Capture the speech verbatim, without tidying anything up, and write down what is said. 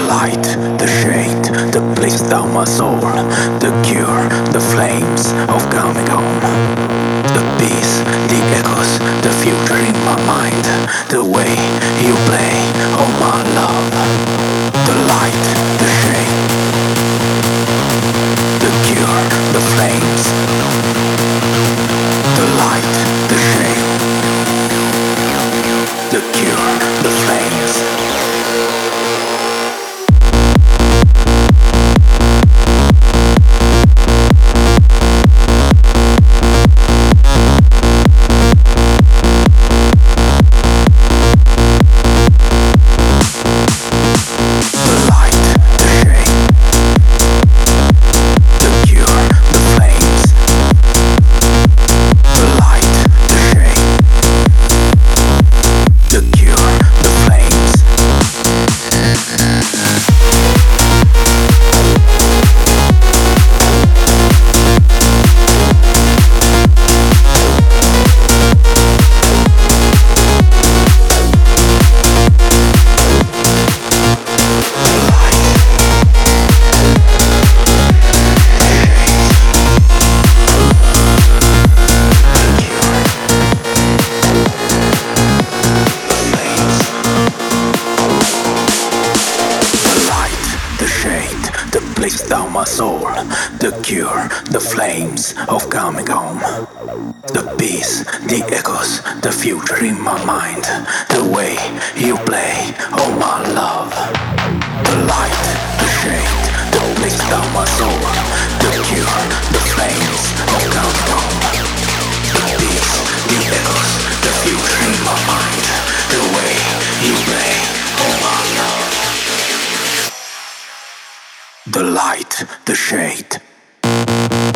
light, the shade, the bliss down my soul, the cure, the flames of coming home, the peace, the echoes, the future in my mind, the way you play, oh my love, the light, the shade, the cure, the flames, the light, the shade, the cure, the flames. Down my soul, the cure, the flames of coming home, the peace, the echoes, the future in my mind, the way you play, oh my love, the light, the shade, the bliss down my soul, the cure, the flames of coming home, the peace, the echoes, the future in my mind, the way you play, oh my love. The light, the shade.